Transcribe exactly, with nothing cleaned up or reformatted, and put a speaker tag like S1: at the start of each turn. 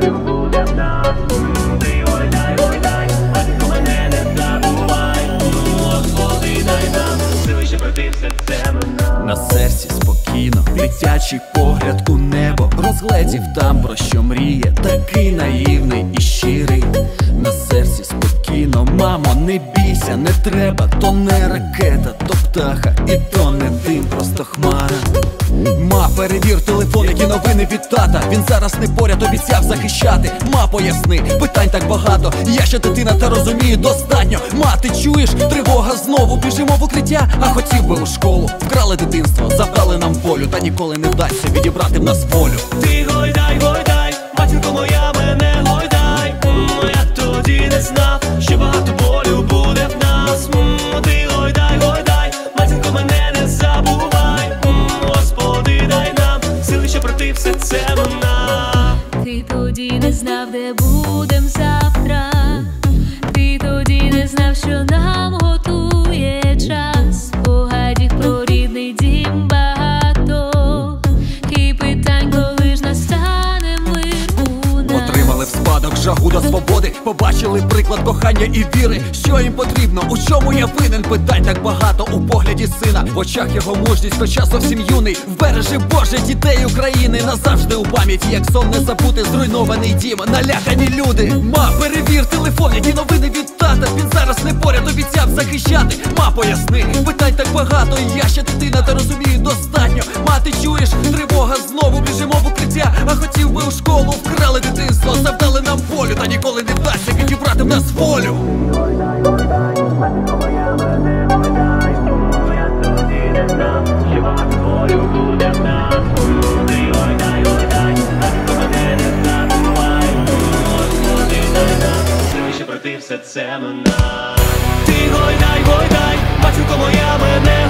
S1: волю буде в нас. Ти гойдай, гойдай, матінко, мене не забувай. Господи, дай нам сили, щоб пройти все це минає.
S2: На серці спокійно, дитячий погляд у небо. Розгледів там, про що мріє, такий наївний і щирий. На серці спокійно, мамо, не бійся, не треба. То не ракета, то птаха, і то не дим, просто хмара. Ма, перевір телефон, які новини від тата. Він зараз не поряд, обіцяв захищати. Ма, поясни, питань так багато. Я ще дитина, та розумію достатньо. Ма, ти чуєш? Тривога знову. Біжимо в укриття, а хотів би у школу. Вкрали дитинство, забрали нам волю, та ніколи не вдасться відібрати в нас волю.
S1: Ти гойдай, гойдай, матінко моя, мене гойдай. Я тоді не знав, що багато болю буде в нас. Ти гойдай, гойдай, матінко, мене не забувай. Господи, дай нам сили, щоб пройти все це минає.
S3: Ти тоді не знав, де будем завтра. Ти тоді не знав, що нам готує час. Спогадів про рідний дім багато. І питань, коли ж настане мир у нас.
S2: Отримали в спадок жагу до свободи. Побачили приклад кохання і віри. Що їм потрібно, у чому я винен? Питань так багато у погляді сина. В очах його мужність, хоча зовсім юний. Вбережи, Боже, дітей України. Назавжди у пам'яті, як сон не забути. Зруйнований дім, налякані люди. Ма, перевір телефон, які новини від тата. Він зараз не поряд, обіцяв захищати. Ма, поясни, питань так багато. Я ще дитина, та розумію достатньо. Ма, ти чуєш? Тривога знову, біжимо в укриття. А хотів би у школу, вкрали дитинство, завдали нам волю, та ніколи не вдасться відібрати в нас волю.
S1: Гойдай, гойдай, матінко моя, мене гойдай. Я тоді не знав, що багато болю буде в нас. Ти гойдай, гойдай, матінко, мене не забувай. Господи, дай нам сили, щоб пройти все це минає. Ти гойдай, гойдай, матінко моя, мене